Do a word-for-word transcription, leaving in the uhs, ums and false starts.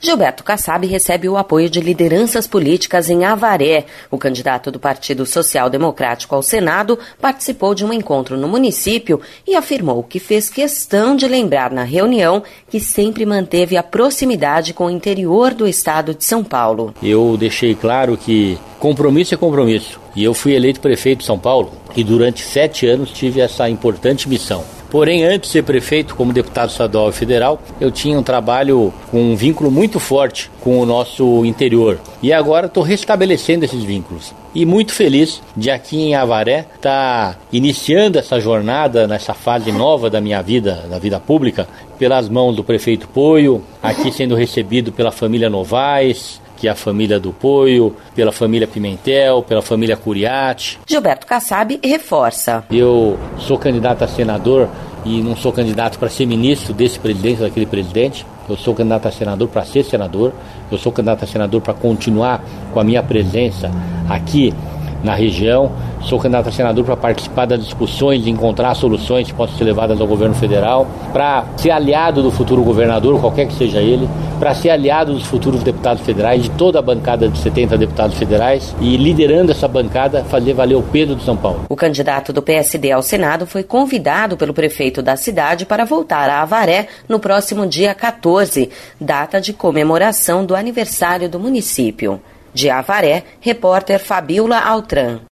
Gilberto Kassab recebe o apoio de lideranças políticas em Avaré. O candidato do Partido Social Democrático ao Senado participou de um encontro no município e afirmou que fez questão de lembrar na reunião que sempre manteve a proximidade com o interior do estado de São Paulo. Eu deixei claro que compromisso é compromisso. E eu fui eleito prefeito de São Paulo e durante sete anos tive essa importante missão. Porém, antes de ser prefeito, como deputado estadual e federal, eu tinha um trabalho com um vínculo muito forte com o nosso interior. E agora estou restabelecendo esses vínculos. E muito feliz de aqui em Avaré estar iniciando essa jornada, nessa fase nova da minha vida, da vida pública, pelas mãos do prefeito Poio, aqui sendo recebido pela família Novaes, que é a família do Poio, pela família Pimentel, pela família Curiati. Gilberto Kassab reforça. Eu sou candidato a senador e não sou candidato para ser ministro desse presidente ou daquele presidente. Eu sou candidato a senador para ser senador. Eu sou candidato a senador para continuar com a minha presença aqui na região. Sou candidato a senador para participar das discussões e encontrar soluções que possam ser levadas ao governo federal, para ser aliado do futuro governador, qualquer que seja ele, para ser aliado dos futuros deputados federais, de toda a bancada de setenta deputados federais e, liderando essa bancada, fazer valer o peso de São Paulo. O candidato do P S D ao Senado foi convidado pelo prefeito da cidade para voltar a Avaré no próximo dia quatorze, data de comemoração do aniversário do município. De Avaré, repórter Fabiola Altran.